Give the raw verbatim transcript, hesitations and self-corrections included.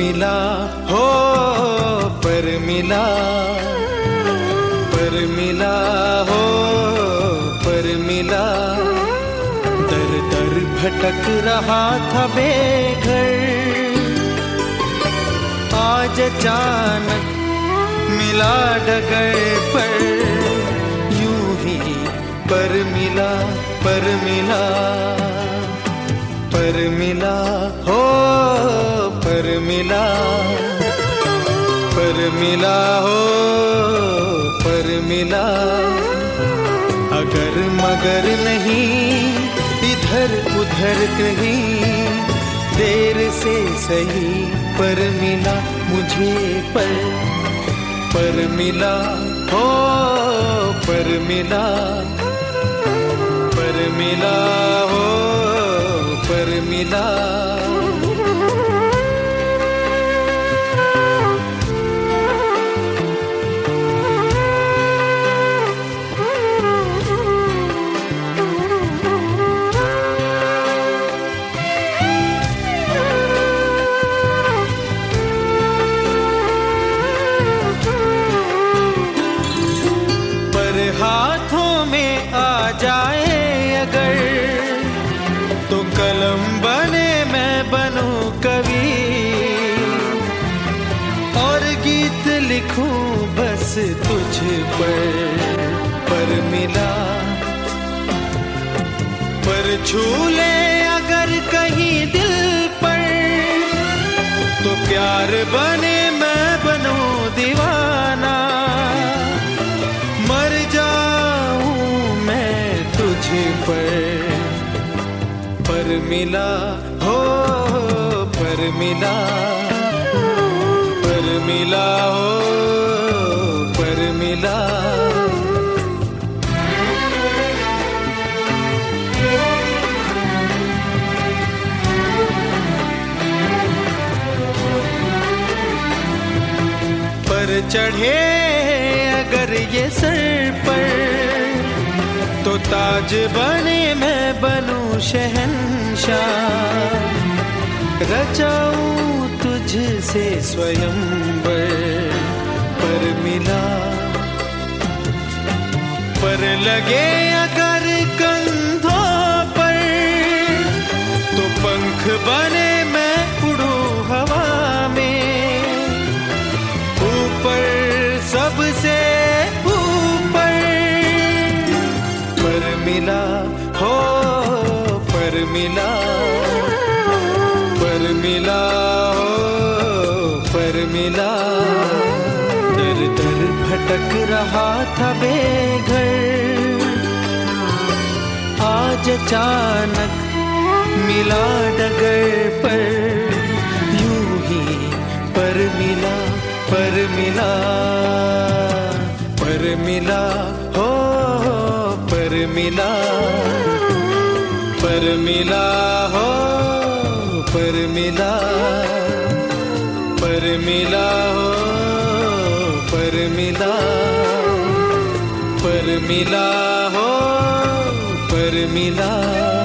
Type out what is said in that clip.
मिला हो पर मिला, पर मिला हो पर मिला। दर दर भटक रहा था बेघर, आज अचानक मिला डगर पर। यूं ही पर मिला पर मिला, पर मिला हो पर मिला, पर मिला हो पर मिला। अगर मगर नहीं इधर उधर कहीं, देर से सही पर मिला मुझे पर, पर मिला हो पर मिला, पर मिला हो पर मिला। हाथों में आ जाए अगर, तो कलम बने मैं बनूं कवि, और गीत लिखूं बस तुझ पर। पर मिला पर छू ले अगर कहीं दिल पर, तो प्यार बने मैं बनूं दीवाना, मर जाऊं मैं तुझ पर। पर मिला हो पर मिला, पर मिला हो पर मिला। पर चढ़े अगर ये सर पर, तो ताज बने मैं बनूं शहंशाह, रचाऊं तुझसे स्वयंवर। पर मिला पर लगे अगर कंधों पर, तो पंख बने मैं उड़ूं हवा में, ऊपर सबसे ऊपर। पर मिला हो पर मिला, पर मिला हो पर मिला। दर दर भटक रहा था बेघर, आज अचानक मिला डगर पर। यूं ही पर मिला पर मिला, पर मिला हो पर मिला, पर मिला हो पर मिला, पर मिला हो पर मिला, पर मिला हो पर मिला।